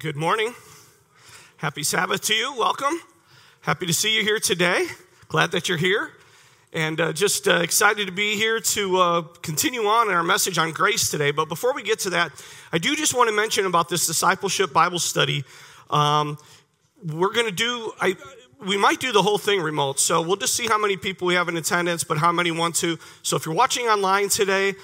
Good morning. Happy Sabbath to you. Welcome. Happy to see you here today. Glad that you're here. And just excited to be here to continue on in our message on grace today. But before we get to that, I do just want to mention about this discipleship Bible study. We might do the whole thing remote. So we'll just see how many people we have in attendance, but how many want to. So if you're watching online today,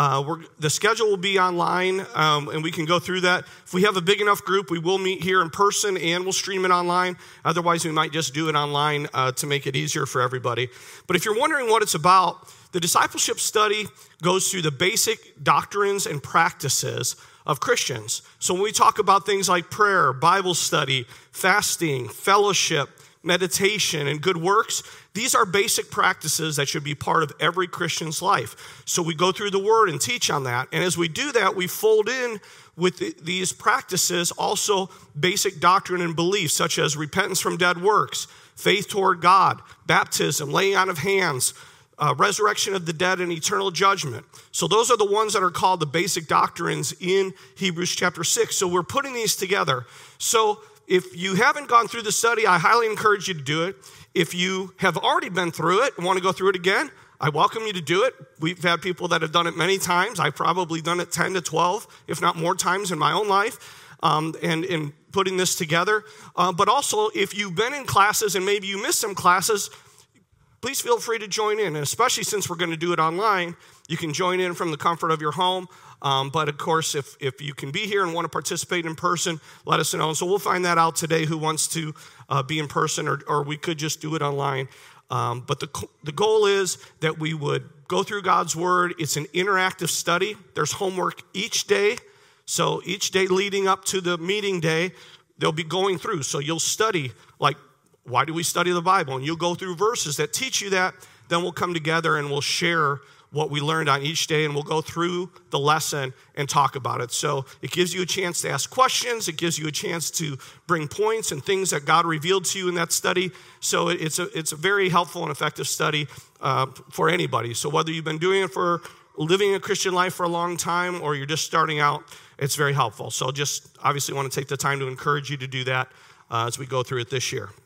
the schedule will be online, and we can go through that. If we have a big enough group, we will meet here in person, and we'll stream it online. Otherwise, we might just do it online to make it easier for everybody. But if you're wondering what it's about, the discipleship study goes through the basic doctrines and practices of Christians. So when we talk about things like prayer, Bible study, fasting, fellowship, meditation, and good works, these are basic practices that should be part of every Christian's life. So we go through the Word and teach on that. And as we do that, we fold in with these practices also basic doctrine and beliefs, such as repentance from dead works, faith toward God, baptism, laying on of hands, resurrection of the dead, and eternal judgment. So those are the ones that are called the basic doctrines in Hebrews chapter 6. So we're putting these together. So if you haven't gone through the study, I highly encourage you to do it. If you have already been through it and want to go through it again, I welcome you to do it. We've had people that have done it many times. I've probably done it 10 to 12, if not more times in my own life, and in putting this together. But also, if you've been in classes and maybe you missed some classes, please feel free to join in. And especially since we're going to do it online, you can join in from the comfort of your home. But of course, if you can be here and want to participate in person, let us know. And so we'll find that out today who wants to be in person, or we could just do it online. But the goal is that we would go through God's Word. It's an interactive study. There's homework each day. So each day leading up to the meeting day, they'll be going through. So you'll study, like, why do we study the Bible? And you'll go through verses that teach you that. Then we'll come together and we'll share what we learned on each day, and we'll go through the lesson and talk about it. So it gives you a chance to ask questions. It gives you a chance to bring points and things that God revealed to you in that study. So it's a very helpful and effective study for anybody. So whether you've been doing it for living a Christian life for a long time or you're just starting out, it's very helpful. So just obviously want to take the time to encourage you to do that as we go through it this year.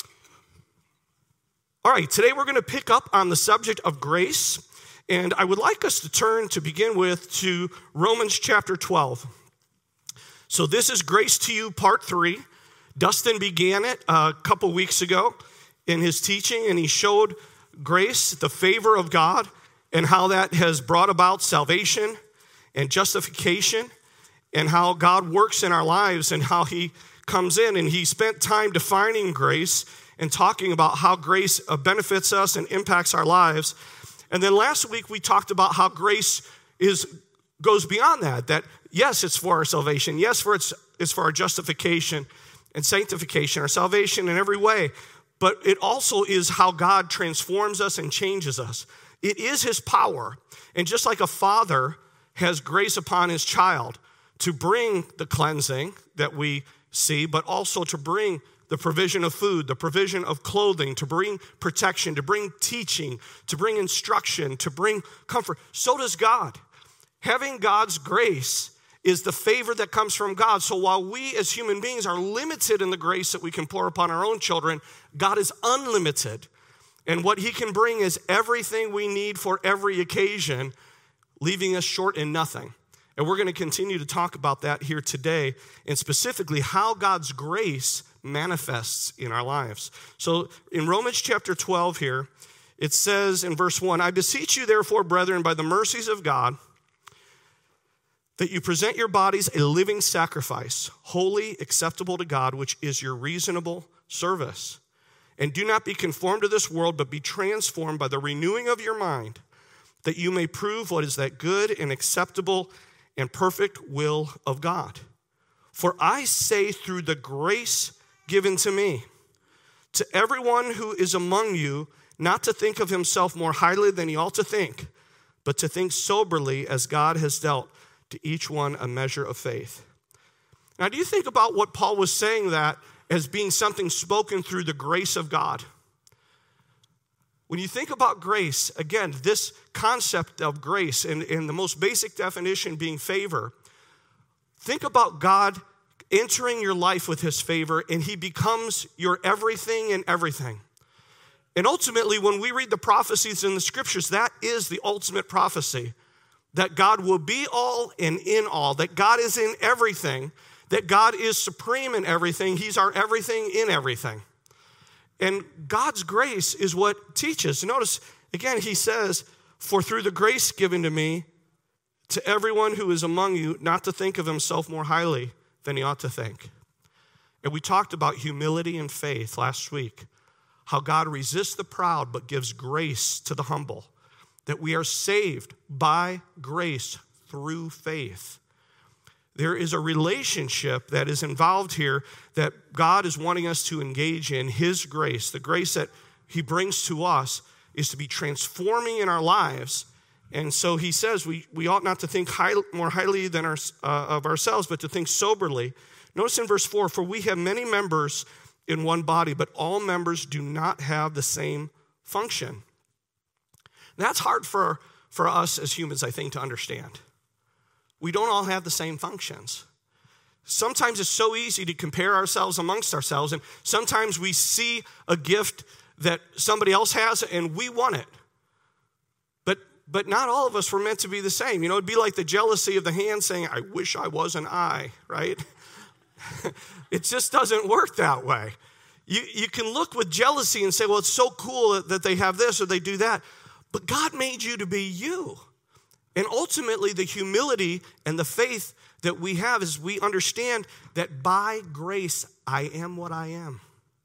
All right, today we're going to pick up on the subject of grace. And I would like us to turn, to begin with, to Romans chapter 12. So this is Grace to You, part 3. Dustin began it a couple weeks ago in his teaching, and he showed grace, the favor of God, and how that has brought about salvation and justification, and how God works in our lives and how he comes in. And he spent time defining grace and talking about how grace benefits us and impacts our lives. And then last week we talked about how grace goes beyond that yes, it's for our salvation. Yes, it's for our justification and sanctification, our salvation in every way. But it also is how God transforms us and changes us. It is his power. And just like a father has grace upon his child to bring the cleansing that we see, but also to bring the provision of food, the provision of clothing, to bring protection, to bring teaching, to bring instruction, to bring comfort. So does God. Having God's grace is the favor that comes from God. So while we as human beings are limited in the grace that we can pour upon our own children, God is unlimited. And what he can bring is everything we need for every occasion, leaving us short in nothing. And we're going to continue to talk about that here today, and specifically how God's grace manifests in our lives. So in Romans chapter 12 here, it says in verse 1, I beseech you therefore, brethren, by the mercies of God, that you present your bodies a living sacrifice, holy, acceptable to God, which is your reasonable service. And do not be conformed to this world, but be transformed by the renewing of your mind, that you may prove what is that good and acceptable and perfect will of God. For I say through the grace given to me, to everyone who is among you, not to think of himself more highly than he ought to think, but to think soberly as God has dealt to each one a measure of faith. Now, do you think about what Paul was saying that as being something spoken through the grace of God? When you think about grace, again, this concept of grace and the most basic definition being favor, think about God entering your life with his favor, and he becomes your everything and everything. And ultimately, when we read the prophecies in the scriptures, that is the ultimate prophecy, that God will be all and in all, that God is in everything, that God is supreme in everything. He's our everything in everything. And God's grace is what teaches. Notice, again, he says, for through the grace given to me, to everyone who is among you, not to think of himself more highly than he ought to think. And we talked about humility and faith last week, how God resists the proud but gives grace to the humble, that we are saved by grace through faith. There is a relationship that is involved here that God is wanting us to engage in. His grace, the grace that he brings to us, is to be transforming in our lives. And so he says we ought not to think more highly than of ourselves, but to think soberly. Notice in verse 4, for we have many members in one body, but all members do not have the same function. That's hard for us as humans, I think, to understand. We don't all have the same functions. Sometimes it's so easy to compare ourselves amongst ourselves, and sometimes we see a gift that somebody else has and we want it. But not all of us were meant to be the same. You know, it'd be like the jealousy of the hand saying, I wish I was an eye, right? It just doesn't work that way. You can look with jealousy and say, well, it's so cool that they have this or they do that. But God made you to be you. And ultimately, the humility and the faith that we have is we understand that by grace, I am what I am.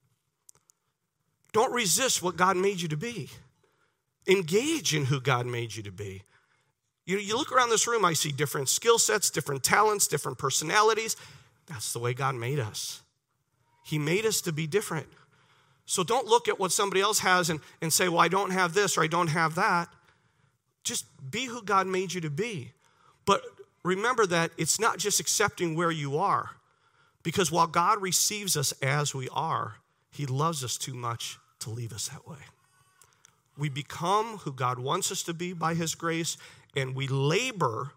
Don't resist what God made you to be. Engage in who God made you to be. You look around this room, I see different skill sets, different talents, different personalities. That's the way God made us. He made us to be different. So don't look at what somebody else has and say, well, I don't have this or I don't have that. Just be who God made you to be. But remember that it's not just accepting where you are. Because while God receives us as we are, he loves us too much to leave us that way. We become who God wants us to be by his grace, and we labor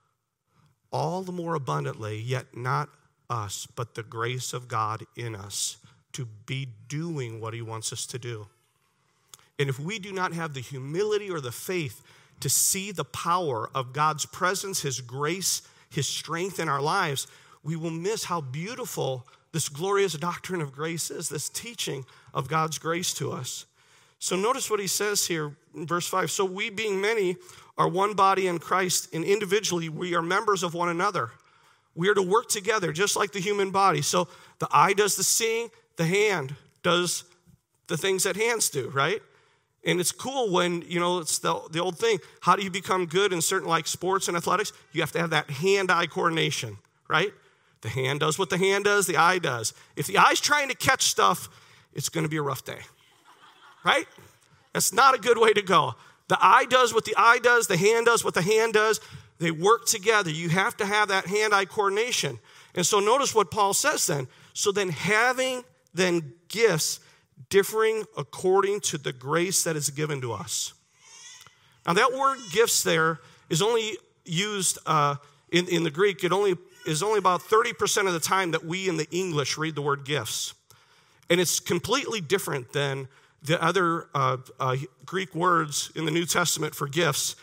all the more abundantly, yet not us, but the grace of God in us to be doing what he wants us to do. And if we do not have the humility or the faith to see the power of God's presence, his grace, his strength in our lives, we will miss how beautiful this glorious doctrine of grace is, this teaching of God's grace to us. So notice what he says here in verse 5. So we being many are one body in Christ, and individually we are members of one another. We are to work together just like the human body. So the eye does the seeing, the hand does the things that hands do, right? And it's cool when, it's the old thing. How do you become good in certain like sports and athletics? You have to have that hand-eye coordination, right? The hand does what the hand does, the eye does. If the eye's trying to catch stuff, it's going to be a rough day. Right? That's not a good way to go. The eye does what the eye does. The hand does what the hand does. They work together. You have to have that hand-eye coordination. And so notice what Paul says then. So then having then gifts differing according to the grace that is given to us. Now that word gifts there is only used in the Greek. It only is only about 30% of the time that we in the English read the word gifts. And it's completely different than the other Greek words in the New Testament for gifts.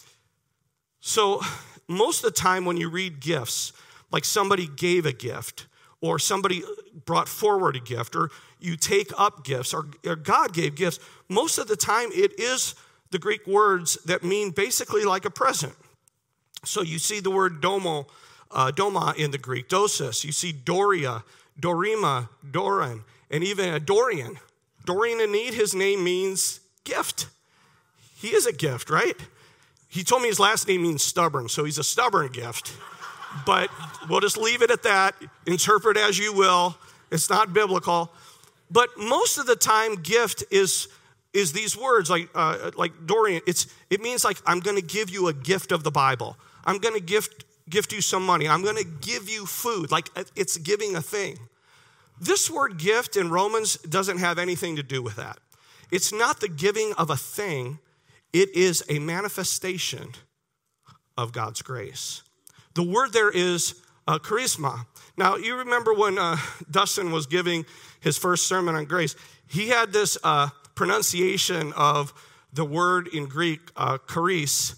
So most of the time when you read gifts, like somebody gave a gift, or somebody brought forward a gift, or you take up gifts, or God gave gifts, most of the time it is the Greek words that mean basically like a present. So you see the word doma in the Greek, dosis. You see doria, dorima, doran, and even a Dorian. Dorian in need, his name means gift. He is a gift, right? He told me his last name means stubborn, so he's a stubborn gift. But we'll just leave it at that. Interpret as you will. It's not biblical. But most of the time, gift is these words like Dorian. It means like I'm going to give you a gift of the Bible. I'm going to gift you some money. I'm going to give you food. Like it's giving a thing. This word gift in Romans doesn't have anything to do with that. It's not the giving of a thing. It is a manifestation of God's grace. The word there is charisma. Now, you remember when Dustin was giving his first sermon on grace, he had this pronunciation of the word in Greek, charis,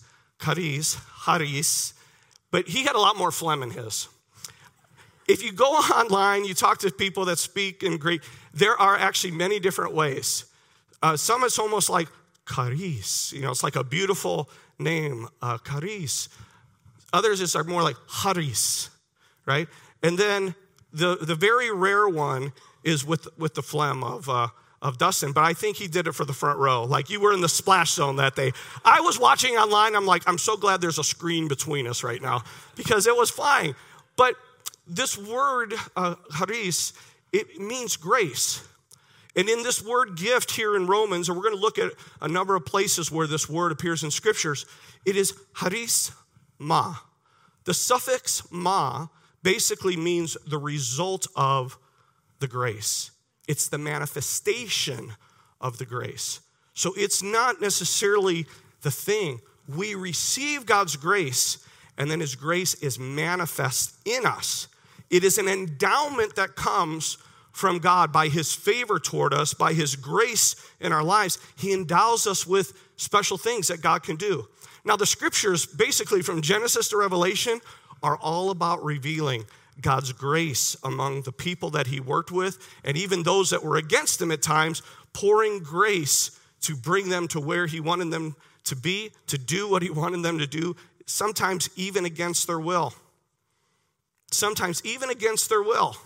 but he had a lot more phlegm in his. If you go online, you talk to people that speak in Greek, there are actually many different ways. Some it's almost like charis, it's like a beautiful name, charis. Others are more like haris, right? And then the very rare one is with the phlegm of Dustin, but I think he did it for the front row. Like you were in the splash zone that day. I was watching online. I'm like, I'm so glad there's a screen between us right now because it was fine. But this word, charis, it means grace. And in this word gift here in Romans, and we're going to look at a number of places where this word appears in scriptures, it is charisma. The suffix ma basically means the result of the grace. It's the manifestation of the grace. So it's not necessarily the thing. We receive God's grace, and then his grace is manifest in us. It is an endowment that comes from God by his favor toward us, by his grace in our lives. He endows us with special things that God can do. Now, the scriptures, basically from Genesis to Revelation, are all about revealing God's grace among the people that he worked with, and even those that were against him at times, pouring grace to bring them to where he wanted them to be, to do what he wanted them to do, sometimes even against their will. Sometimes even against their will.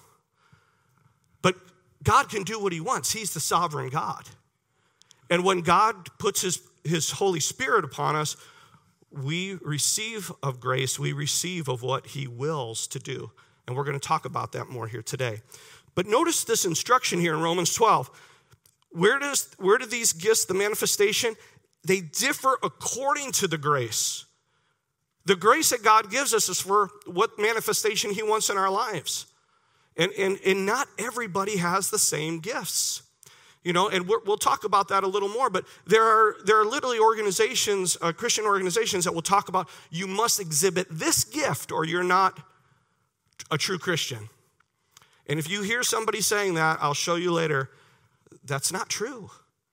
But God can do what he wants. He's the sovereign God. And when God puts his Holy Spirit upon us, we receive of grace, we receive of what he wills to do. And we're going to talk about that more here today. But notice this instruction here in Romans 12. Where do these gifts, the manifestation, they differ according to the grace. The grace that God gives us is for what manifestation he wants in our lives. And not everybody has the same gifts. And we'll talk about that a little more, but there are literally organizations, Christian organizations that will talk about you must exhibit this gift or you're not a true Christian. And if you hear somebody saying that, I'll show you later, that's not true.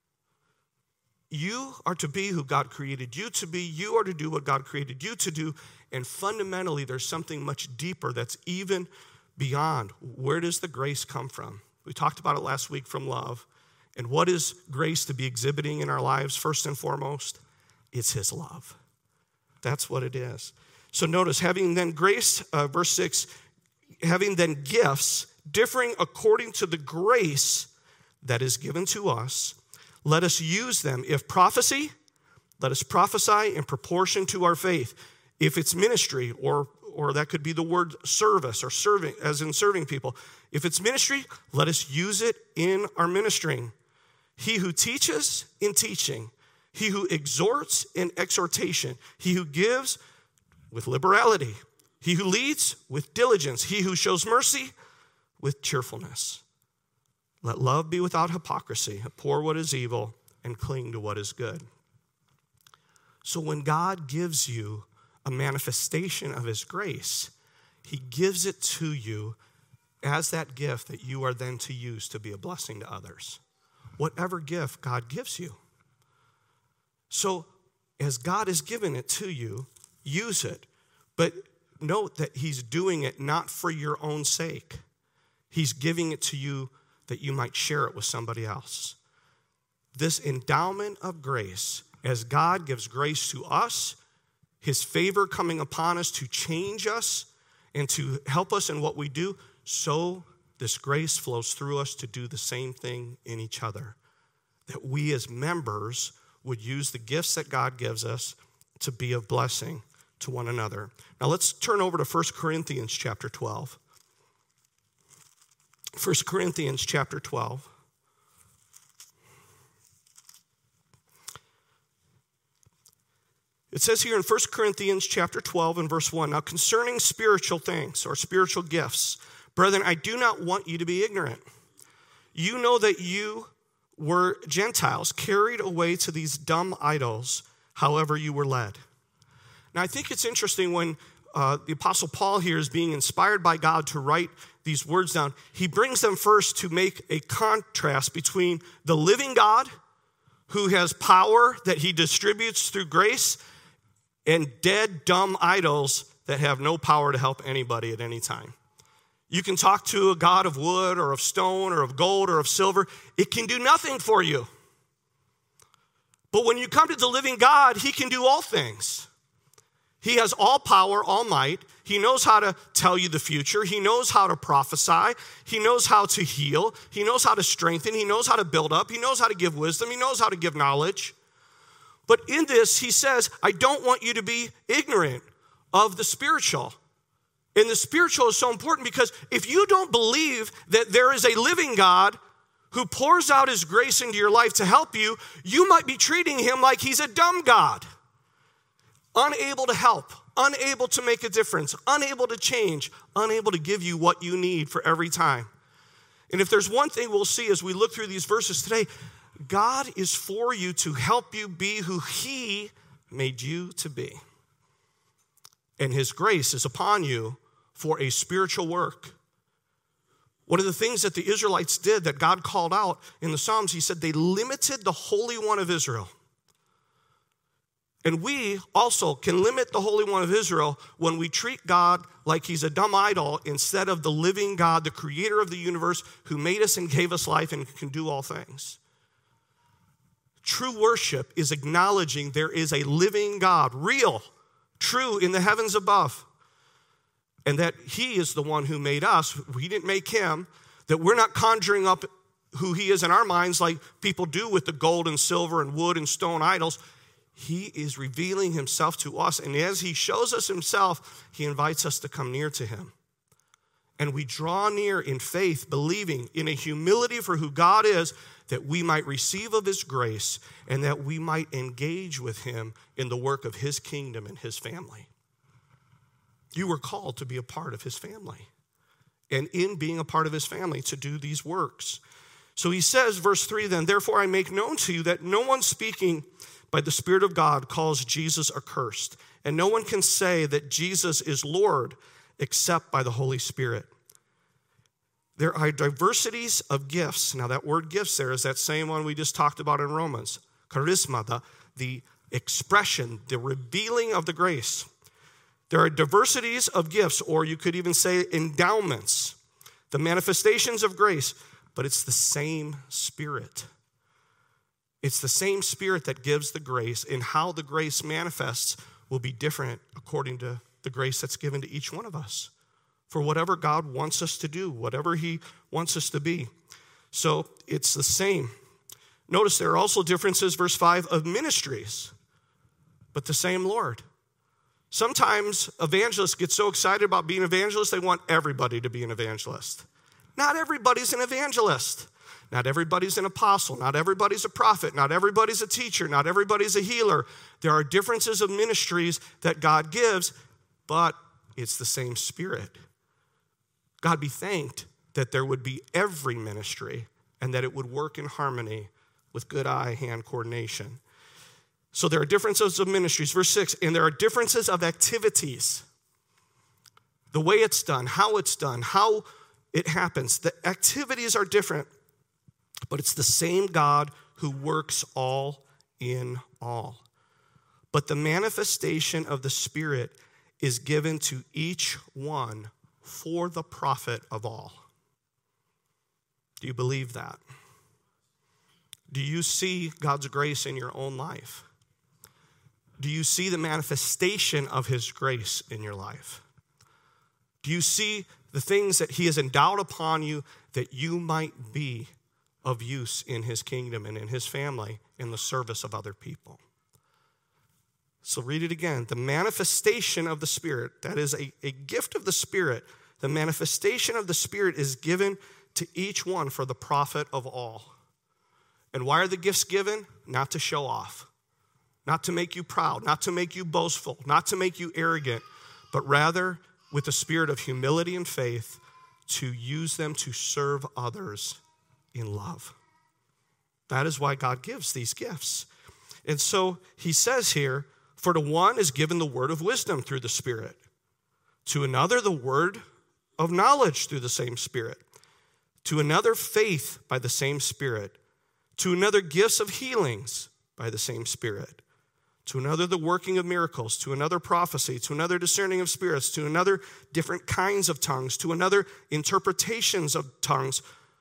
You are to be who God created you to be. You are to do what God created you to do. And fundamentally, there's something much deeper that's even beyond. Where does the grace come from? We talked about it last week from love. And what is grace to be exhibiting in our lives first and foremost? It's his love. That's what it is. So notice, having then grace, verse 6, having then gifts differing according to the grace that is given to us, let us use them. If prophecy, let us prophesy in proportion to our faith. If it's ministry, or that could be the word service or serving, as in serving people. If it's ministry, let us use it in our ministering. He who teaches in teaching, he who exhorts in exhortation, he who gives with liberality, he who leads with diligence, he who shows mercy with cheerfulness. Let love be without hypocrisy. Abhor what is evil and cling to what is good. So when God gives you a manifestation of his grace, he gives it to you as that gift that you are then to use to be a blessing to others. Whatever gift God gives you. So as God has given it to you, use it. But note that he's doing it not for your own sake. He's giving it to you that you might share it with somebody else. This endowment of grace, as God gives grace to us, his favor coming upon us to change us and to help us in what we do, so this grace flows through us to do the same thing in each other. That we as members would use the gifts that God gives us to be of blessing to one another. Now let's turn over to 1 Corinthians chapter 12. 1 Corinthians chapter 12. It says here in 1 Corinthians chapter 12 and verse 1, now concerning spiritual things or spiritual gifts, brethren, I do not want you to be ignorant. You know that you were Gentiles, carried away to these dumb idols, however you were led. Now I think it's interesting when the Apostle Paul here is being inspired by God to write these words down. He brings them first to make a contrast between the living God, who has power that he distributes through grace, and dead, dumb idols that have no power to help anybody at any time. You can talk to a God of wood or of stone or of gold or of silver. It can do nothing for you. But when you come to the living God, he can do all things. He has all power, all might. He knows how to tell you the future. He knows how to prophesy. He knows how to heal. He knows how to strengthen. He knows how to build up. He knows how to give wisdom. He knows how to give knowledge. But in this, he says, I don't want you to be ignorant of the spiritual. And the spiritual is so important because if you don't believe that there is a living God who pours out his grace into your life to help you, you might be treating him like he's a dumb God, unable to help, unable to make a difference, unable to change, unable to give you what you need for every time. And if there's one thing we'll see as we look through these verses today, God is for you to help you be who he made you to be. And his grace is upon you for a spiritual work. One of the things that the Israelites did that God called out in the Psalms, he said they limited the Holy One of Israel. And we also can limit the Holy One of Israel when we treat God like he's a dumb idol instead of the living God, the creator of the universe, who made us and gave us life and can do all things. True worship is acknowledging there is a living God, real, true in the heavens above, and that he is the one who made us. We didn't make him, that we're not conjuring up who he is in our minds like people do with the gold and silver and wood and stone idols. He is revealing himself to us, and as he shows us himself, he invites us to come near to him. And we draw near in faith, believing in a humility for who God is, that we might receive of his grace and that we might engage with him in the work of his kingdom and his family. You were called to be a part of his family, and in being a part of his family to do these works. So he says, verse 3 then, therefore I make known to you that no one speaking by the Spirit of God calls Jesus accursed, and no one can say that Jesus is Lord except by the Holy Spirit. There are diversities of gifts. Now that word gifts there is that same one we just talked about in Romans. Charisma, the expression, the revealing of the grace. There are diversities of gifts, or you could even say endowments, the manifestations of grace, but it's the same Spirit. It's the same Spirit that gives the grace, and how the grace manifests will be different according to the grace that's given to each one of us for whatever God wants us to do, whatever he wants us to be. So it's the same. Notice there are also differences, verse 5, of ministries, but the same Lord. Sometimes evangelists get so excited about being evangelists, they want everybody to be an evangelist. Not everybody's an evangelist. Not everybody's an apostle. Not everybody's a prophet. Not everybody's a teacher. Not everybody's a healer. There are differences of ministries that God gives, but it's the same Spirit. God be thanked that there would be every ministry and that it would work in harmony with good eye-hand coordination. So there are differences of ministries. Verse 6, and there are differences of activities. The way it's done, how it happens. The activities are different, but it's the same God who works all in all. But the manifestation of the Spirit is given to each one for the profit of all. Do you believe that? Do you see God's grace in your own life? Do you see the manifestation of his grace in your life? Do you see the things that he has endowed upon you that you might be of use in his kingdom and in his family in the service of other people? So read it again. The manifestation of the Spirit, that is a gift of the Spirit. The manifestation of the Spirit is given to each one for the profit of all. And why are the gifts given? Not to show off, not to make you proud, not to make you boastful, not to make you arrogant, but rather with the spirit of humility and faith to use them to serve others in love. That is why God gives these gifts. And so he says here, for to one is given the word of wisdom through the Spirit. To another, the word of knowledge through the same Spirit. To another, faith by the same Spirit. To another, gifts of healings by the same Spirit. To another, the working of miracles. To another, prophecy. To another, discerning of spirits. To another, different kinds of tongues. To another, interpretations of tongues.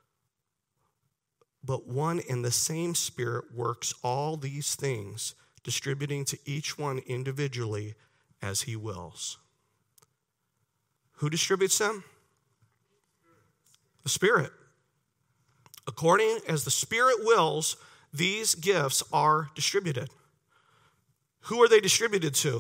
But one and the same Spirit works all these things, distributing to each one individually as he wills. Who distributes them? The Spirit. According as the Spirit wills, these gifts are distributed. Who are they distributed to?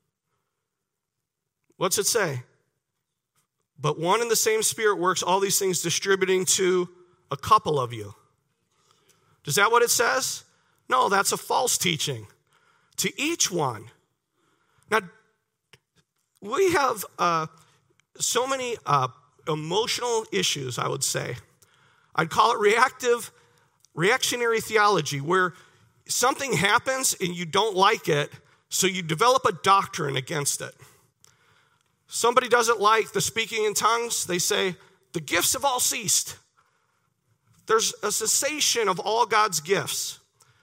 What's it say? But one and the same Spirit works all these things, distributing to a couple of you. Is that what it says? No, that's a false teaching. To each one. Now, we have so many emotional issues, I would say. I'd call it reactionary theology, where something happens and you don't like it, so you develop a doctrine against it. Somebody doesn't like the speaking in tongues, they say, the gifts have all ceased. There's a cessation of all God's gifts.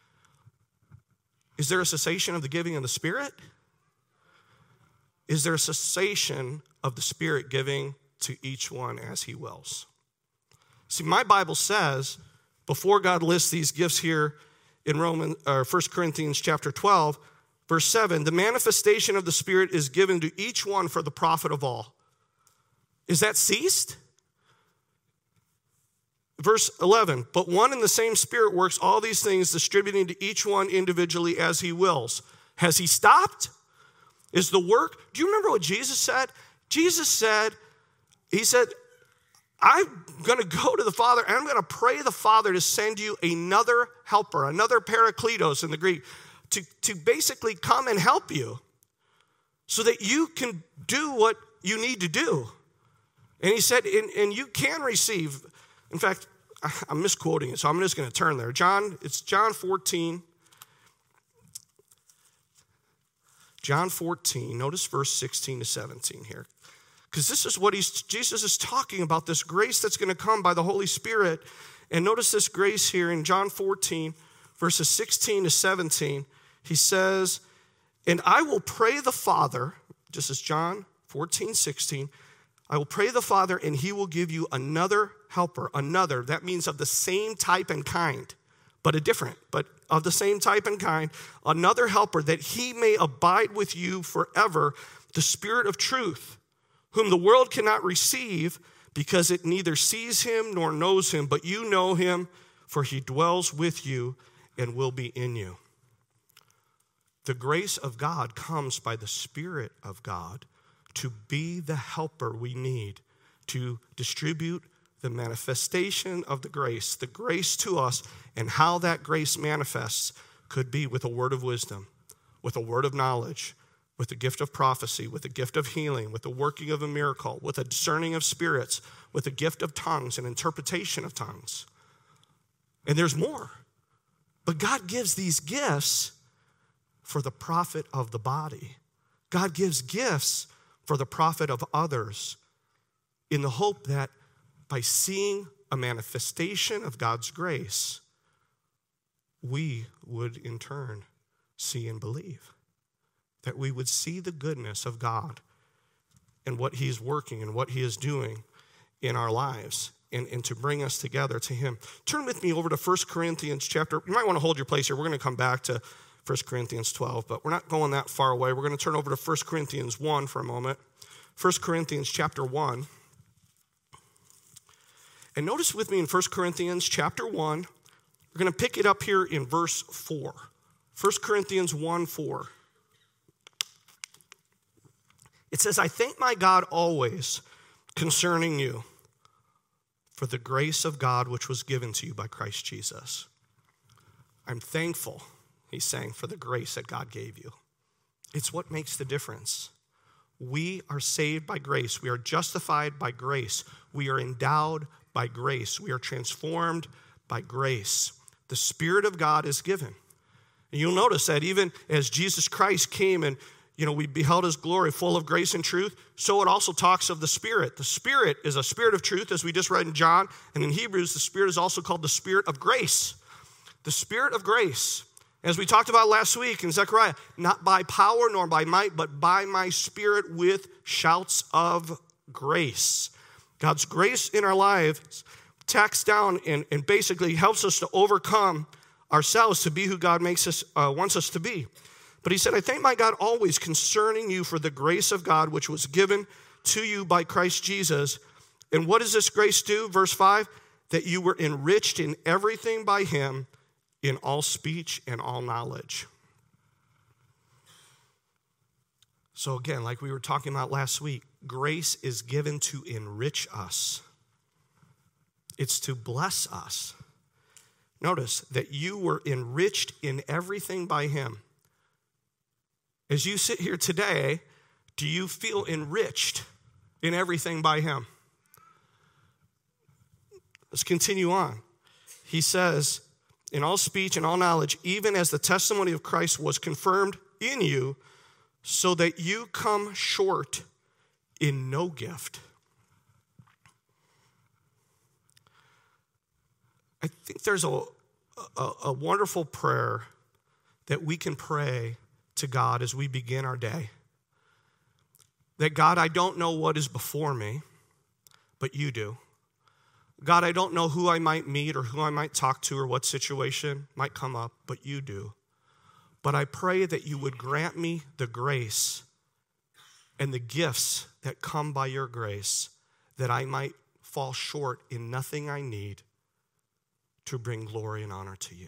Is there a cessation of the giving of the Spirit? Is there a cessation of the Spirit giving to each one as he wills? See, my Bible says, before God lists these gifts here in 1 Corinthians chapter 12, verse 7, the manifestation of the Spirit is given to each one for the profit of all. Is that ceased? Verse 11, but one and the same Spirit works all these things, distributing to each one individually as he wills. Has he stopped? Is the work? Do you remember what Jesus said? Jesus said, he said, I'm going to go to the Father, and I'm going to pray the Father to send you another helper, another parakletos in the Greek, to basically come and help you so that you can do what you need to do. And he said, and you can receive. In fact, I'm misquoting it, so I'm just going to turn there. It's John 14. John 14, notice verse 16 to 17 here. Because this is what Jesus is talking about, this grace that's going to come by the Holy Spirit. And notice this grace here in John 14, verses 16 to 17. He says, and I will pray the Father, just as John 14, 16, I will pray the Father, and he will give you another helper, another. That means of the same type and kind, but of the same type and kind, another helper, that he may abide with you forever, the Spirit of truth, whom the world cannot receive because it neither sees him nor knows him, but you know him, for he dwells with you and will be in you. The grace of God comes by the Spirit of God to be the helper we need to distribute the manifestation of the grace to us, and how that grace manifests could be with a word of wisdom, with a word of knowledge, with the gift of prophecy, with the gift of healing, with the working of a miracle, with a discerning of spirits, with the gift of tongues and interpretation of tongues. And there's more. But God gives these gifts for the profit of the body. God gives gifts for the profit of others, in the hope that by seeing a manifestation of God's grace, we would in turn see and believe. That we would see the goodness of God and what he's working and what he is doing in our lives, and to bring us together to him. Turn with me over to 1 Corinthians chapter. You might want to hold your place here. We're going to come back to 1 Corinthians 12, but we're not going that far away. We're going to turn over to 1 Corinthians 1 for a moment. 1 Corinthians chapter 1. And notice with me in 1 Corinthians chapter 1, we're going to pick it up here in verse 4. 1 Corinthians 1, 4. It says, I thank my God always concerning you for the grace of God which was given to you by Christ Jesus. I'm thankful, he's saying, for the grace that God gave you. It's what makes the difference. We are saved by grace. We are justified by grace. We are endowed by grace. We are transformed by grace. The Spirit of God is given. And you'll notice that even as Jesus Christ came and we beheld his glory full of grace and truth. So it also talks of the Spirit. The Spirit is a spirit of truth, as we just read in John. And in Hebrews, the Spirit is also called the Spirit of grace. The Spirit of grace. As we talked about last week in Zechariah, not by power nor by might, but by my Spirit with shouts of grace. God's grace in our lives tacks down and basically helps us to overcome ourselves to be who God wants us to be. But he said, I thank my God always concerning you for the grace of God which was given to you by Christ Jesus. And what does this grace do? Verse 5, that you were enriched in everything by him, in all speech and all knowledge. So again, like we were talking about last week, grace is given to enrich us. It's to bless us. Notice that you were enriched in everything by him. As you sit here today, do you feel enriched in everything by him? Let's continue on. He says, in all speech and all knowledge, even as the testimony of Christ was confirmed in you, so that you come short in no gift. I think there's a wonderful prayer that we can pray to God as we begin our day. That God, I don't know what is before me, but you do. God, I don't know who I might meet or who I might talk to or what situation might come up, but you do. But I pray that you would grant me the grace and the gifts that come by your grace, that I might fall short in nothing I need to bring glory and honor to you.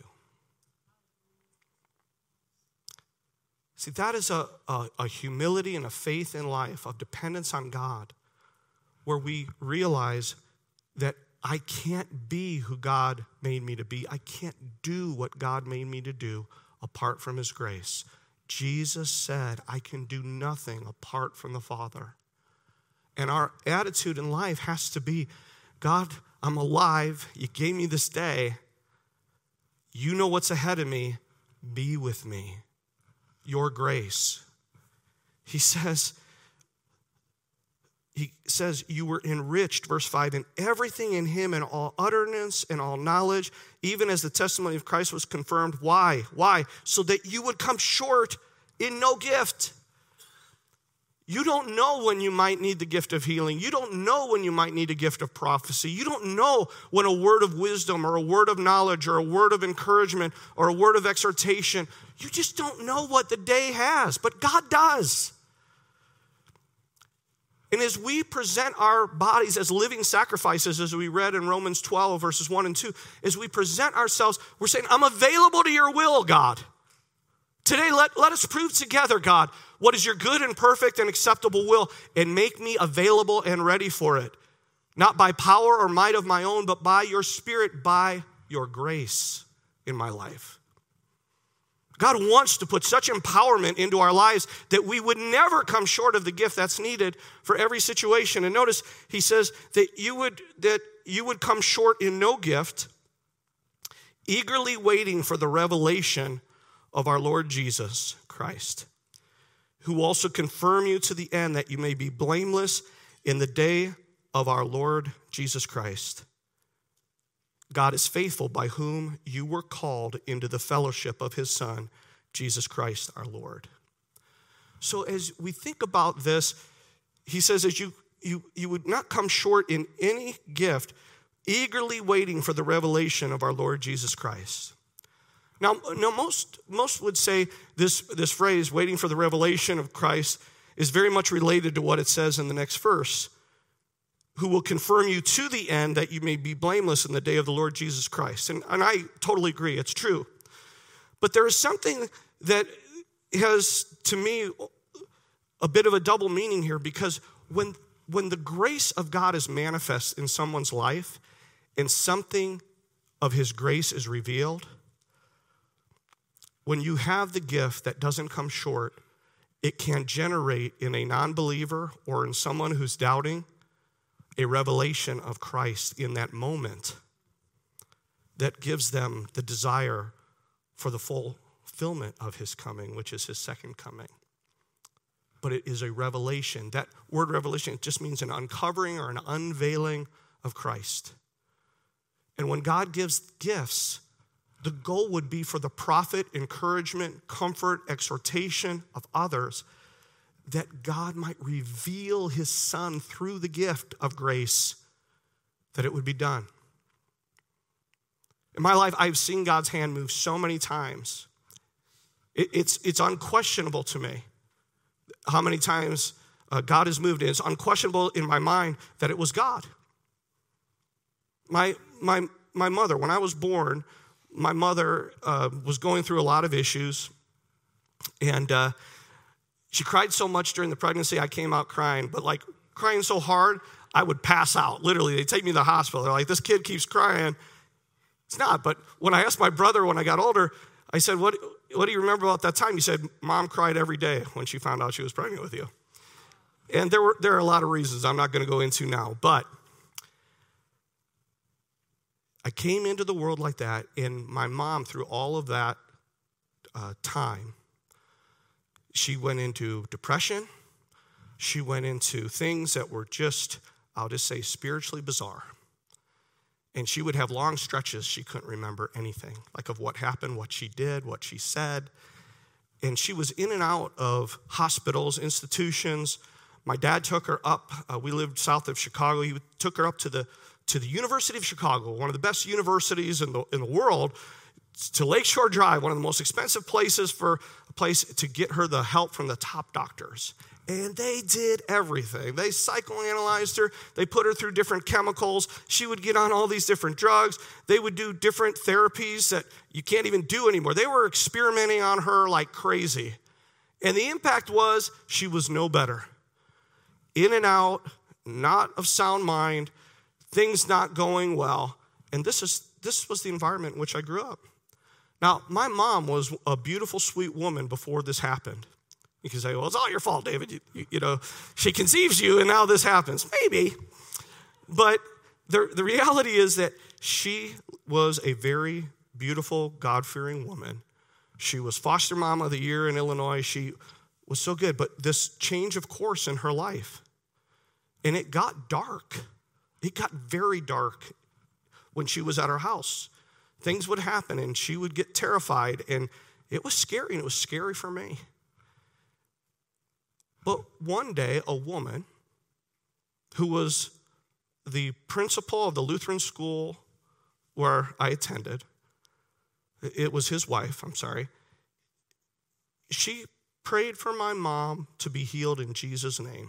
See, that is a humility and a faith in life of dependence on God, where we realize that I can't be who God made me to be. I can't do what God made me to do apart from his grace. Jesus said, I can do nothing apart from the Father. And our attitude in life has to be, God, I'm alive. You gave me this day. You know what's ahead of me. Be with me. Your grace. He says, you were enriched, verse 5, in everything in him, in all utterance and all knowledge, even as the testimony of Christ was confirmed. Why? Why? So that you would come short in no gift. You don't know when you might need the gift of healing. You don't know when you might need a gift of prophecy. You don't know when a word of wisdom or a word of knowledge or a word of encouragement or a word of exhortation. You just don't know what the day has, but God does. And as we present our bodies as living sacrifices, as we read in Romans 12, verses 1 and 2, as we present ourselves, we're saying, I'm available to your will, God. Today, let us prove together, God, what is your good and perfect and acceptable will, and make me available and ready for it. Not by power or might of my own, but by your Spirit, by your grace in my life. God wants to put such empowerment into our lives that we would never come short of the gift that's needed for every situation. And notice he says that you would come short in no gift, eagerly waiting for the revelation of our Lord Jesus Christ, who also confirm you to the end that you may be blameless in the day of our Lord Jesus Christ. God is faithful, by whom you were called into the fellowship of his Son, Jesus Christ our Lord. So as we think about this, he says, as you would not come short in any gift, eagerly waiting for the revelation of our Lord Jesus Christ. Now most would say this phrase, waiting for the revelation of Christ, is very much related to what it says in the next verse. Who will confirm you to the end that you may be blameless in the day of the Lord Jesus Christ. And I totally agree, it's true. But there is something that has, to me, a bit of a double meaning here, because when the grace of God is manifest in someone's life and something of his grace is revealed, when you have the gift that doesn't come short, it can generate in a non-believer or in someone who's doubting a revelation of Christ in that moment that gives them the desire for the fulfillment of his coming, which is his second coming. but it is a revelation. That word revelation, it just means an uncovering or an unveiling of Christ. And when God gives gifts, the goal would be for the profit, encouragement, comfort, exhortation of others, that God might reveal his Son through the gift of grace, that it would be done. In my life, I've seen God's hand move so many times. It's unquestionable to me how many times God has moved. And it's unquestionable in my mind that it was God. My mother, when I was born, my mother was going through a lot of issues. And she cried so much during the pregnancy, I came out crying. But like crying so hard, I would pass out. Literally, they take me to the hospital. They're like, this kid keeps crying. It's not. But when I asked my brother when I got older, I said, what do you remember about that time? He said, Mom cried every day when she found out she was pregnant with you. And there are a lot of reasons I'm not going to go into now. But I came into the world like that, and my mom, through all of that time, she went into depression. She went into things that were just, I'll just say, spiritually bizarre. And she would have long stretches she couldn't remember anything, like of what happened, what she did, what she said. And she was in and out of hospitals, institutions. My dad took her up. We lived south of Chicago. He took her up to the University of Chicago, one of the best universities in the world, to Lakeshore Drive, one of the most expensive places for a place to get her the help from the top doctors. And they did everything. They psychoanalyzed her. They put her through different chemicals. She would get on all these different drugs. They would do different therapies that you can't even do anymore. They were experimenting on her like crazy. And the impact was she was no better. In and out, not of sound mind, things not going well. And this was the environment in which I grew up. Now, my mom was a beautiful, sweet woman before this happened. You can say, well, it's all your fault, David. You know, she conceives you and now this happens. Maybe. But the reality is that she was a very beautiful, God-fearing woman. She was foster mom of the year in Illinois. She was so good. But this change of course in her life, and it got dark. It got very dark when she was at our house. Things would happen and she would get terrified, and it was scary, and it was scary for me. But one day, a woman who was the principal of the Lutheran school where I attended, it was his wife, she prayed for my mom to be healed in Jesus' name.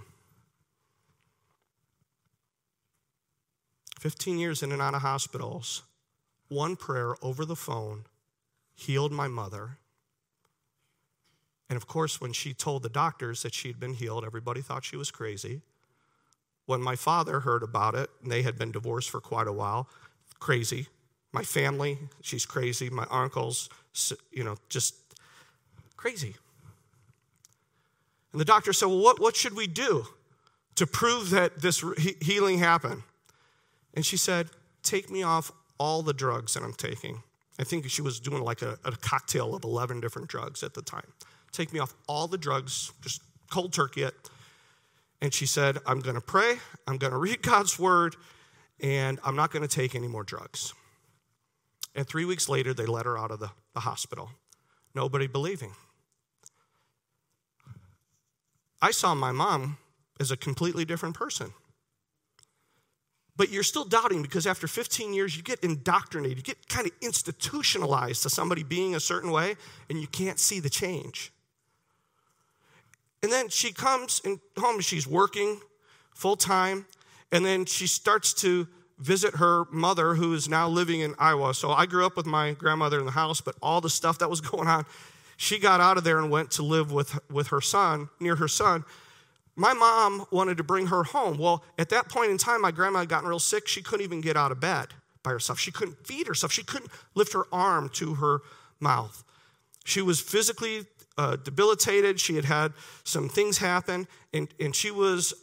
15 years in and out of hospitals, one prayer over the phone healed my mother. And of course, when she told the doctors that she'd been healed, everybody thought she was crazy. When my father heard about it, and they had been divorced for quite a while, crazy. My family, she's crazy. My uncles, just crazy. And the doctor said, well, what should we do to prove that this healing happened? And she said, take me off all the drugs that I'm taking. I think she was doing like a cocktail of 11 different drugs at the time. Take me off all the drugs, just cold turkey it. And she said, I'm going to pray, I'm going to read God's word, and I'm not going to take any more drugs. And 3 weeks later, they let her out of the hospital. Nobody believing. I saw my mom as a completely different person. But you're still doubting because after 15 years, you get indoctrinated. You get kind of institutionalized to somebody being a certain way, and you can't see the change. And then she comes home, she's working full time, and then she starts to visit her mother, who is now living in Iowa. So I grew up with my grandmother in the house, but all the stuff that was going on, she got out of there and went to live with her son, near her son. My mom wanted to bring her home. Well, at that point in time, my grandma had gotten real sick. She couldn't even get out of bed by herself. She couldn't feed herself. She couldn't lift her arm to her mouth. She was physically debilitated. She had had some things happen, and she was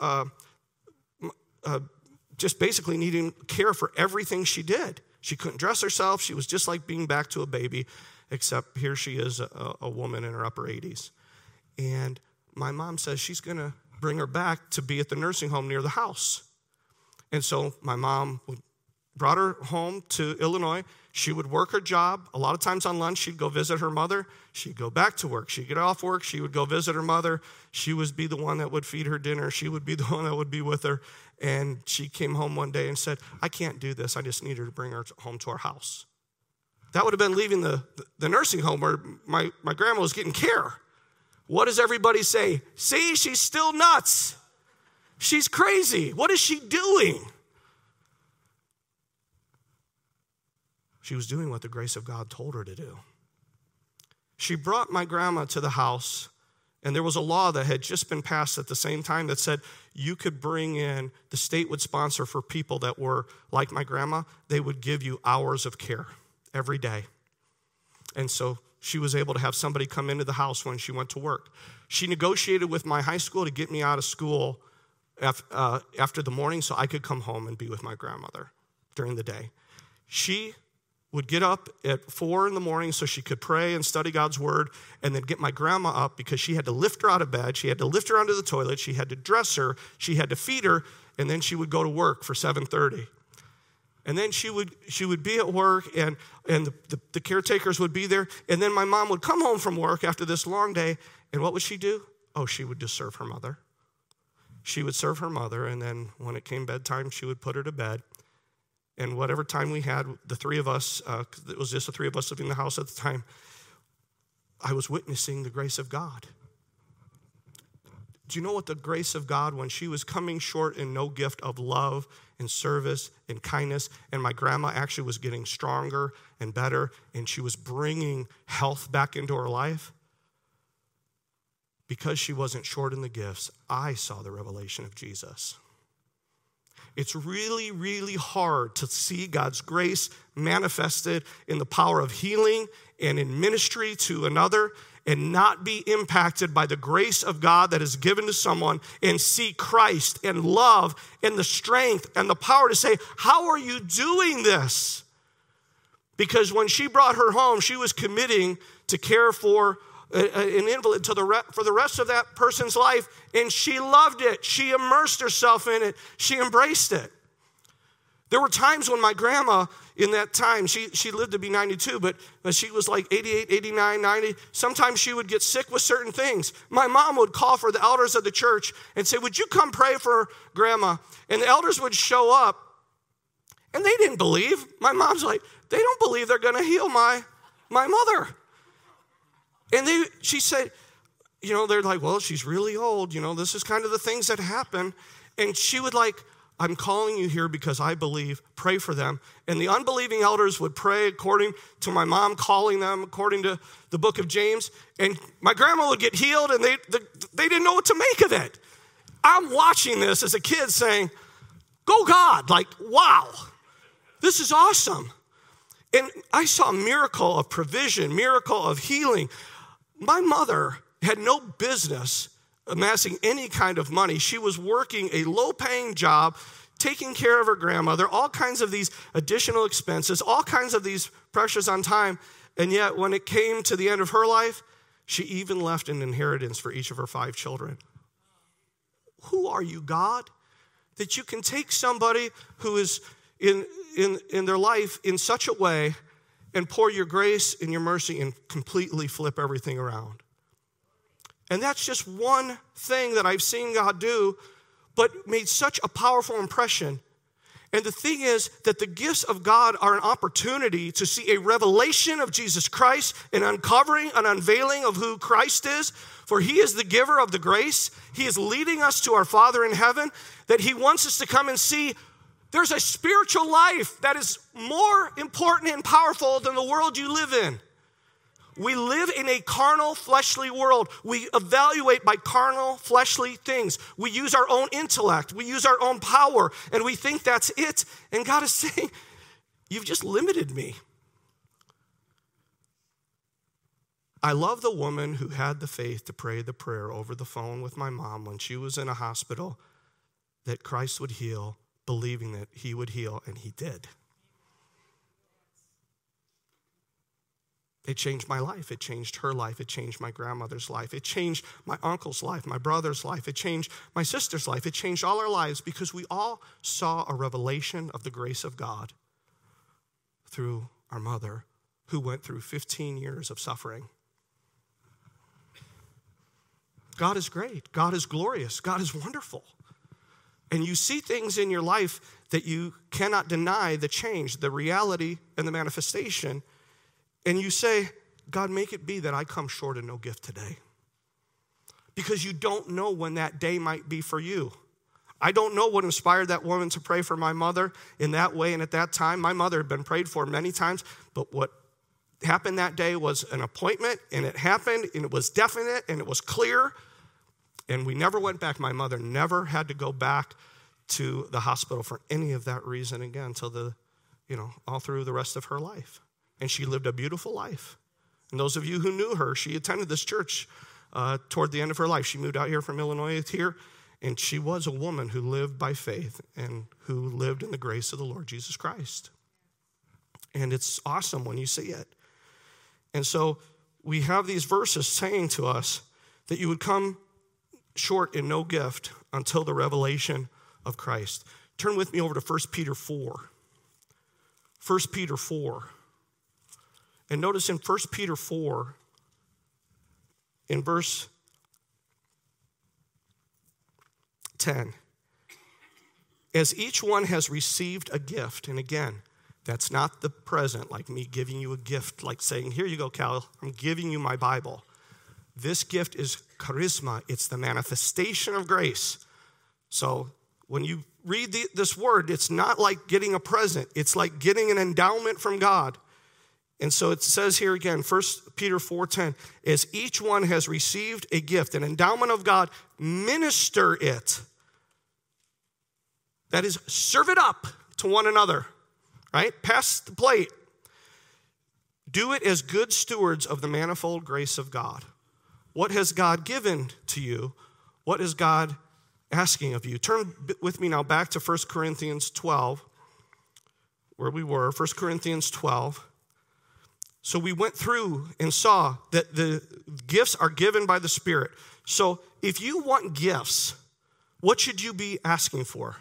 just basically needing care for everything she did. She couldn't dress herself. She was just like being back to a baby, except here she is, a woman in her upper 80s. And my mom says she's going to bring her back to be at the nursing home near the house. And so my mom brought her home to Illinois. She would work her job. A lot of times on lunch, she'd go visit her mother. She'd go back to work. She'd get off work. She would go visit her mother. She would be the one that would feed her dinner. She would be the one that would be with her. And she came home one day and said, I can't do this. I just need her to bring her home to our house. That would have been leaving the nursing home where my grandma was getting care. What does everybody say? See, she's still nuts. She's crazy. What is she doing? She was doing what the grace of God told her to do. She brought my grandma to the house, and there was a law that had just been passed at the same time that said you could bring in, the state would sponsor for people that were like my grandma, they would give you hours of care every day. And so she was able to have somebody come into the house when she went to work. She negotiated with my high school to get me out of school after the morning so I could come home and be with my grandmother during the day. She would get up at 4 in the morning so she could pray and study God's word, and then get my grandma up because she had to lift her out of bed. She had to lift her onto the toilet. She had to dress her. She had to feed her, and then she would go to work for 7:30. And then she would be at work, and the caretakers would be there. And then my mom would come home from work after this long day, and what would she do? Oh, she would just serve her mother. She would serve her mother, and then when it came bedtime, she would put her to bed. And whatever time we had, the three of us, it was just the three of us living in the house at the time, I was witnessing the grace of God. Do you know what the grace of God, when she was coming short in no gift of love and service and kindness, and my grandma actually was getting stronger and better, and she was bringing health back into her life? Because she wasn't short in the gifts, I saw the revelation of Jesus. It's really, really hard to see God's grace manifested in the power of healing and in ministry to another and not be impacted by the grace of God that is given to someone and see Christ and love and the strength and the power to say, how are you doing this? Because when she brought her home, she was committing to care for an invalid for the rest of that person's life, and she loved it. She immersed herself in it. She embraced it. There were times when my grandma, in that time, she lived to be 92, but she was like 88, 89, 90. Sometimes she would get sick with certain things. My mom would call for the elders of the church and say, would you come pray for grandma? And the elders would show up, and they didn't believe. My mom's like, they don't believe they're going to heal my mother. And she said, they're like, well, she's really old. This is kind of the things that happen. And she would I'm calling you here because I believe, pray for them. And the unbelieving elders would pray according to my mom calling them, according to the book of James. And my grandma would get healed, and they didn't know what to make of it. I'm watching this as a kid saying, go God, wow, this is awesome. And I saw a miracle of provision, miracle of healing. My mother had no business amassing any kind of money. She was working a low-paying job, taking care of her grandmother, all kinds of these additional expenses, all kinds of these pressures on time. And yet, when it came to the end of her life, she even left an inheritance for each of her 5 children. Who are you, God, that you can take somebody who is in their life in such a way and pour your grace and your mercy and completely flip everything around? And that's just one thing that I've seen God do, but made such a powerful impression. And the thing is that the gifts of God are an opportunity to see a revelation of Jesus Christ, an uncovering, an unveiling of who Christ is. For he is the giver of the grace. He is leading us to our Father in heaven, that he wants us to come and see there's a spiritual life that is more important and powerful than the world you live in. We live in a carnal, fleshly world. We evaluate by carnal, fleshly things. We use our own intellect. We use our own power, and we think that's it. And God is saying, you've just limited me. I love the woman who had the faith to pray the prayer over the phone with my mom when she was in a hospital that Christ would heal, believing that he would heal, and he did. It changed my life. It changed her life. It changed my grandmother's life. It changed my uncle's life, my brother's life. It changed my sister's life. It changed all our lives because we all saw a revelation of the grace of God through our mother, who went through 15 years of suffering. God is great. God is glorious. God is wonderful. And you see things in your life that you cannot deny the change, the reality, and the manifestation. And you say, God, make it be that I come short of no gift today. Because you don't know when that day might be for you. I don't know what inspired that woman to pray for my mother in that way and at that time. My mother had been prayed for many times, but what happened that day was an appointment, and it happened, and it was definite, and it was clear, and we never went back. My mother never had to go back to the hospital for any of that reason again until all through the rest of her life. And she lived a beautiful life. And those of you who knew her, she attended this church toward the end of her life. She moved out here from Illinois here, and she was a woman who lived by faith and who lived in the grace of the Lord Jesus Christ. And it's awesome when you see it. And so we have these verses saying to us that you would come short in no gift until the revelation of Christ. Turn with me over to 1 Peter 4. 1 Peter 4. And notice in 1 Peter 4, in verse 10, as each one has received a gift, and again, that's not the present, like me giving you a gift, like saying, here you go, Cal, I'm giving you my Bible. This gift is charisma. It's the manifestation of grace. So when you read this word, it's not like getting a present. It's like getting an endowment from God. And so it says here again, 1 Peter 4:10, as each one has received a gift, an endowment of God, minister it. That is, serve it up to one another, right? Pass the plate. Do it as good stewards of the manifold grace of God. What has God given to you? What is God asking of you? Turn with me now back to 1 Corinthians 12, where we were, 1 Corinthians 12. So we went through and saw that the gifts are given by the Spirit. So if you want gifts, what should you be asking for?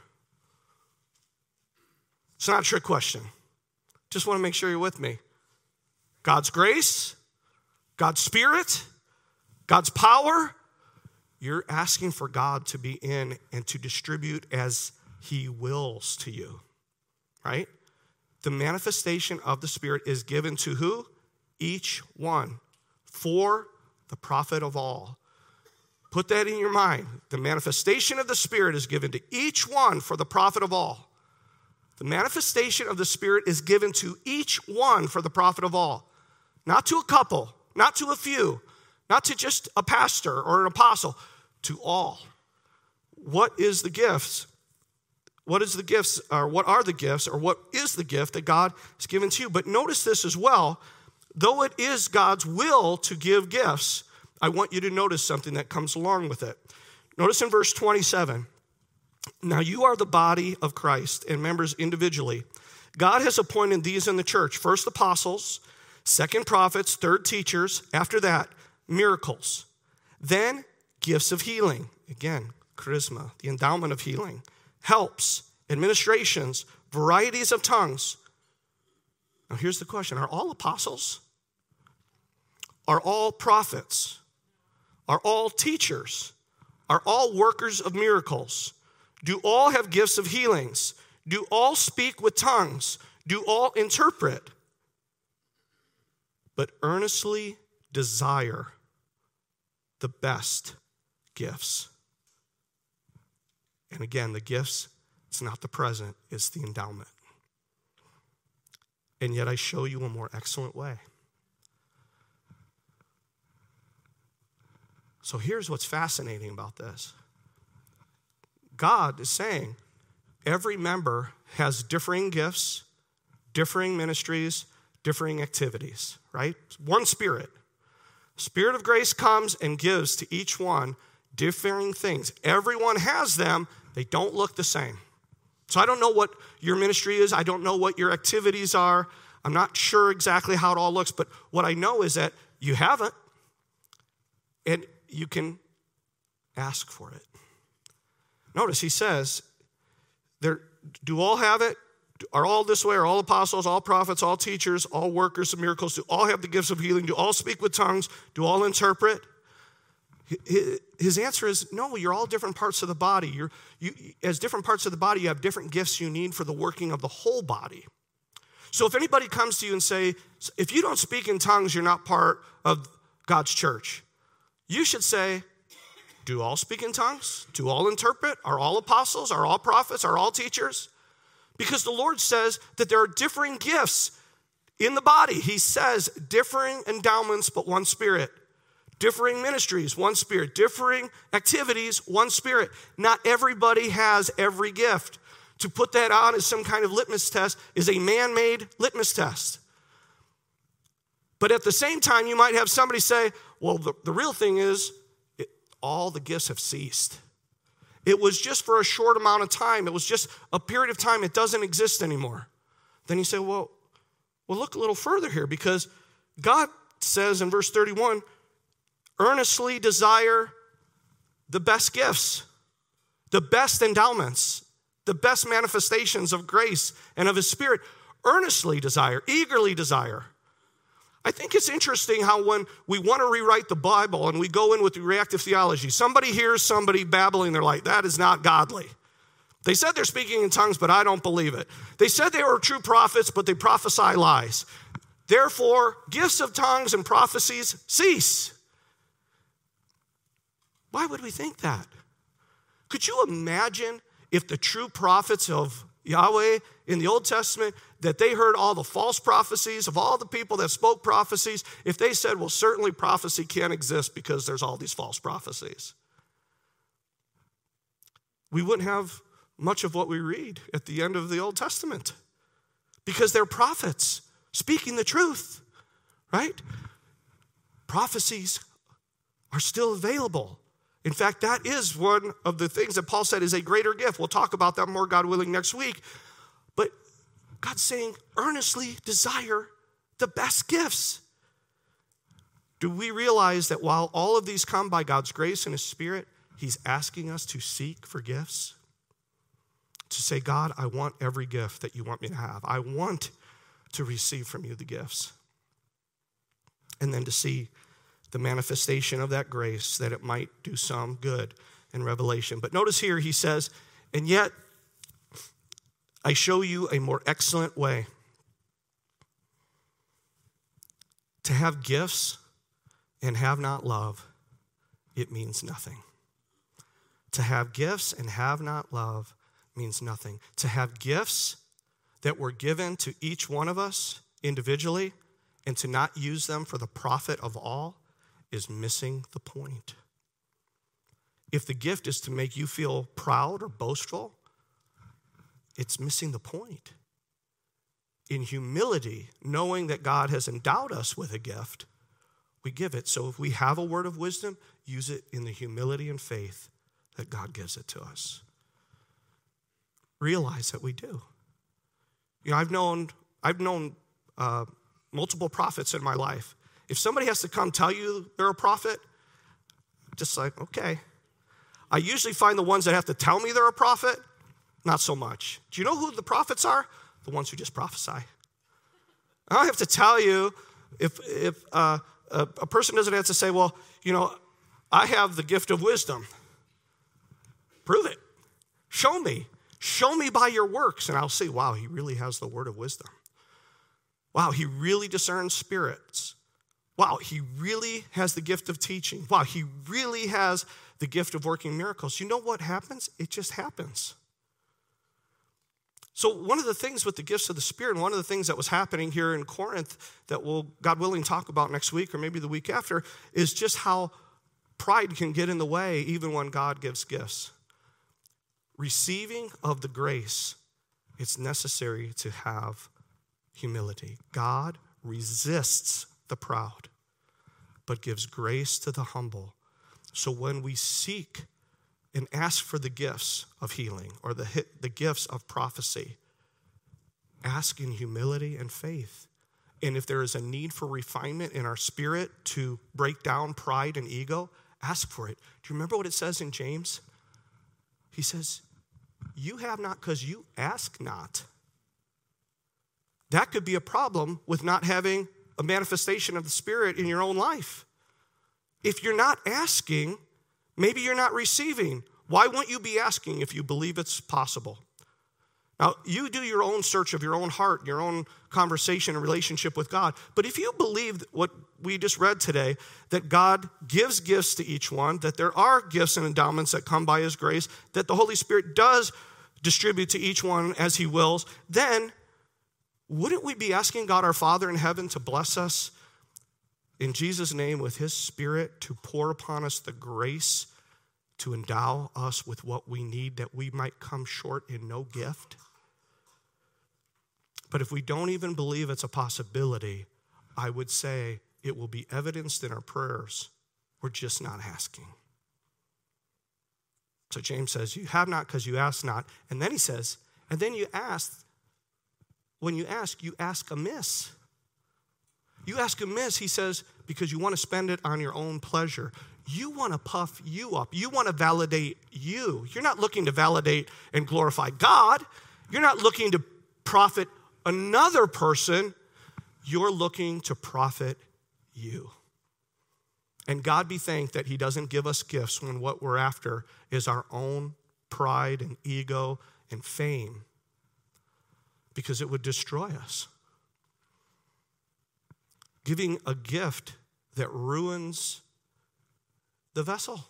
It's not a trick question. Just want to make sure you're with me. God's grace, God's Spirit, God's power. You're asking for God to be in and to distribute as He wills to you, right? The manifestation of the Spirit is given to who? Each one, for the profit of all. Put that in your mind. The manifestation of the Spirit is given to each one for the profit of all. The manifestation of the Spirit is given to each one for the profit of all. Not to a couple, not to a few, not to just a pastor or an apostle, to all. What is the gifts? What is the gifts, or what are the gifts, or what is the gift that God has given to you? But notice this as well. Though it is God's will to give gifts, I want you to notice something that comes along with it. Notice in verse 27, now you are the body of Christ and members individually. God has appointed these in the church, first apostles, second prophets, third teachers, after that, miracles. Then gifts of healing, again, charisma, the endowment of healing, helps, administrations, varieties of tongues. Now here's the question, are all apostles? Are all prophets? Are all teachers? Are all workers of miracles? Do all have gifts of healings? Do all speak with tongues? Do all interpret? But earnestly desire the best gifts. And again, the gifts, it's not the present, it's the endowment. And yet I show you a more excellent way. So here's what's fascinating about this. God is saying every member has differing gifts, differing ministries, differing activities, right? One Spirit. Spirit of grace comes and gives to each one differing things. Everyone has them. They don't look the same. So I don't know what your ministry is. I don't know what your activities are. I'm not sure exactly how it all looks, but what I know is that you have it, and you can ask for it. Notice he says, do all have it? Are all this way? Are all apostles, all prophets, all teachers, all workers of miracles? Do all have the gifts of healing? Do all speak with tongues? Do all interpret? His answer is no, you're all different parts of the body. As different parts of the body, you have different gifts you need for the working of the whole body. So if anybody comes to you and say, if you don't speak in tongues, you're not part of God's church, you should say, do all speak in tongues? Do all interpret? Are all apostles? Are all prophets? Are all teachers? Because the Lord says that there are differing gifts in the body. He says differing endowments, but one Spirit. Differing ministries, one Spirit. Differing activities, one Spirit. Not everybody has every gift. To put that on as some kind of litmus test is a man-made litmus test. But at the same time, you might have somebody say, well, the real thing is, all the gifts have ceased. It was just for a short amount of time. It was just a period of time. It doesn't exist anymore. Then you say, well, look a little further here, because God says in verse 31, earnestly desire the best gifts, the best endowments, the best manifestations of grace and of his Spirit. Earnestly desire, eagerly desire. I think it's interesting how when we want to rewrite the Bible and we go in with reactive theology, somebody hears somebody babbling, they're like, that is not godly. They said they're speaking in tongues, but I don't believe it. They said they were true prophets, but they prophesy lies. Therefore, gifts of tongues and prophecies cease. Why would we think that? Could you imagine if the true prophets of Yahweh in the Old Testament, that they heard all the false prophecies of all the people that spoke prophecies, if they said, well, certainly prophecy can't exist because there's all these false prophecies, we wouldn't have much of what we read at the end of the Old Testament, because they're prophets speaking the truth, right? Prophecies are still available. In fact, that is one of the things that Paul said is a greater gift. We'll talk about that more, God willing, next week. But God's saying, earnestly desire the best gifts. Do we realize that while all of these come by God's grace and his Spirit, he's asking us to seek for gifts? To say, God, I want every gift that you want me to have. I want to receive from you the gifts. And then to see the manifestation of that grace, that it might do some good in Revelation. But notice here he says, and yet I show you a more excellent way. To have gifts and have not love, it means nothing. To have gifts and have not love means nothing. To have gifts that were given to each one of us individually and to not use them for the profit of all is missing the point. If the gift is to make you feel proud or boastful, it's missing the point. In humility, knowing that God has endowed us with a gift, we give it. So if we have a word of wisdom, use it in the humility and faith that God gives it to us. Realize that we do. You know, I've known multiple prophets in my life. If somebody has to come tell you they're a prophet, just like, okay. I usually find the ones that have to tell me they're a prophet, not so much. Do you know who the prophets are? The ones who just prophesy. I don't have to tell you if a person doesn't have to say, well, you know, I have the gift of wisdom. Prove it. Show me. Show me by your works, and I'll see, wow, he really has the word of wisdom. Wow, he really discerns spirits. Wow, he really has the gift of teaching. Wow, he really has the gift of working miracles. You know what happens? It just happens. So one of the things with the gifts of the Spirit, and one of the things that was happening here in Corinth that we'll, God willing, talk about next week or maybe the week after, is just how pride can get in the way even when God gives gifts. Receiving of the grace, it's necessary to have humility. God resists the proud, but gives grace to the humble. So when we seek and ask for the gifts of healing or the gifts of prophecy, ask in humility and faith And if there is a need for refinement in our spirit to break down pride and ego, ask for it. Do you remember what it says in James? He says, you have not because you ask not. That could be a problem with not having a manifestation of the Spirit in your own life. If you're not asking, maybe you're not receiving. Why won't you be asking if you believe it's possible? Now, you do your own search of your own heart, your own conversation and relationship with God. But if you believe what we just read today, that God gives gifts to each one, that there are gifts and endowments that come by his grace, that the Holy Spirit does distribute to each one as he wills, then wouldn't we be asking God our Father in heaven to bless us in Jesus' name with his Spirit to pour upon us the grace to endow us with what we need that we might come short in no gift? But if we don't even believe it's a possibility, I would say it will be evidenced in our prayers. We're just not asking. So James says, you have not because you ask not. And then he says, and then you ask, when you ask amiss. You ask amiss, he says, because you want to spend it on your own pleasure. You want to puff you up. You want to validate you. You're not looking to validate and glorify God. You're not looking to profit another person. You're looking to profit you. And God be thanked that he doesn't give us gifts when what we're after is our own pride and ego and fame, because it would destroy us. Giving a gift that ruins the vessel.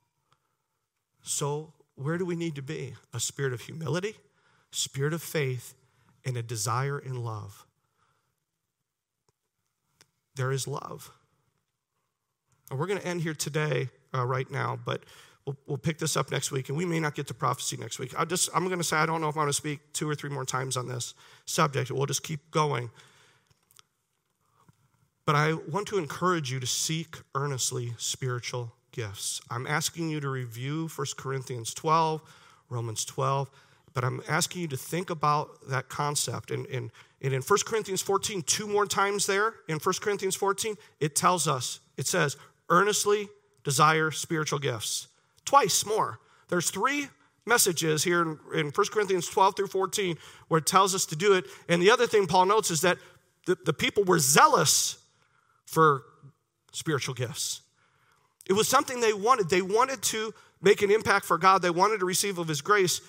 So where do we need to be? A spirit of humility, spirit of faith, and a desire in love. There is love. And we're going to end here today, right now, but we'll pick this up next week, and we may not get to prophecy next week. I'm going to say I don't know if I'm going to speak 2 or 3 more times on this subject. We'll just keep going. But I want to encourage you to seek earnestly spiritual gifts. I'm asking you to review 1 Corinthians 12, Romans 12, but I'm asking you to think about that concept. And in 1 Corinthians 14, 2 more times there, in 1 Corinthians 14, it tells us, it says, earnestly desire spiritual gifts. Twice more. There's 3 messages here in 1 Corinthians 12 through 14 where it tells us to do it. And the other thing Paul notes is that the people were zealous for spiritual gifts. It was something they wanted. They wanted to make an impact for God. They wanted to receive of his grace.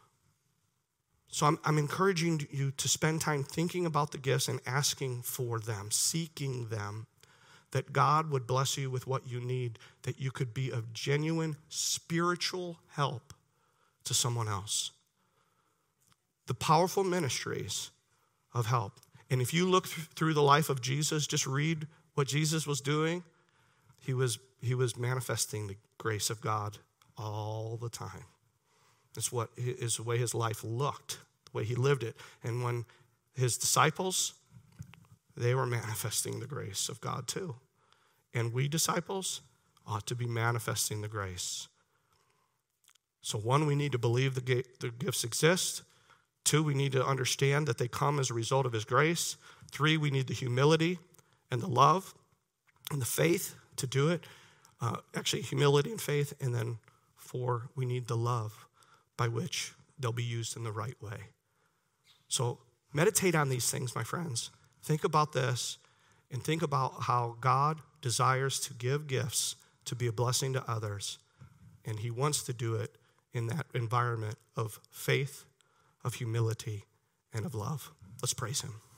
So I'm encouraging you to spend time thinking about the gifts and asking for them, seeking them, that God would bless you with what you need, that you could be of genuine spiritual help to someone else. The powerful ministries of help. And if you look through the life of Jesus, just read what Jesus was doing. He was manifesting the grace of God all the time. That's what is the way his life looked, the way he lived it. And when his disciples, they were manifesting the grace of God too. And we disciples ought to be manifesting the grace. So 1, we need to believe the gifts exist. 2, we need to understand that they come as a result of his grace. 3, we need the humility and the love and the faith to do it. Actually, humility and faith. And then 4, we need the love by which they'll be used in the right way. So meditate on these things, my friends. Think about this and think about how God desires to give gifts to be a blessing to others. And he wants to do it in that environment of faith, of humility, and of love. Let's praise him.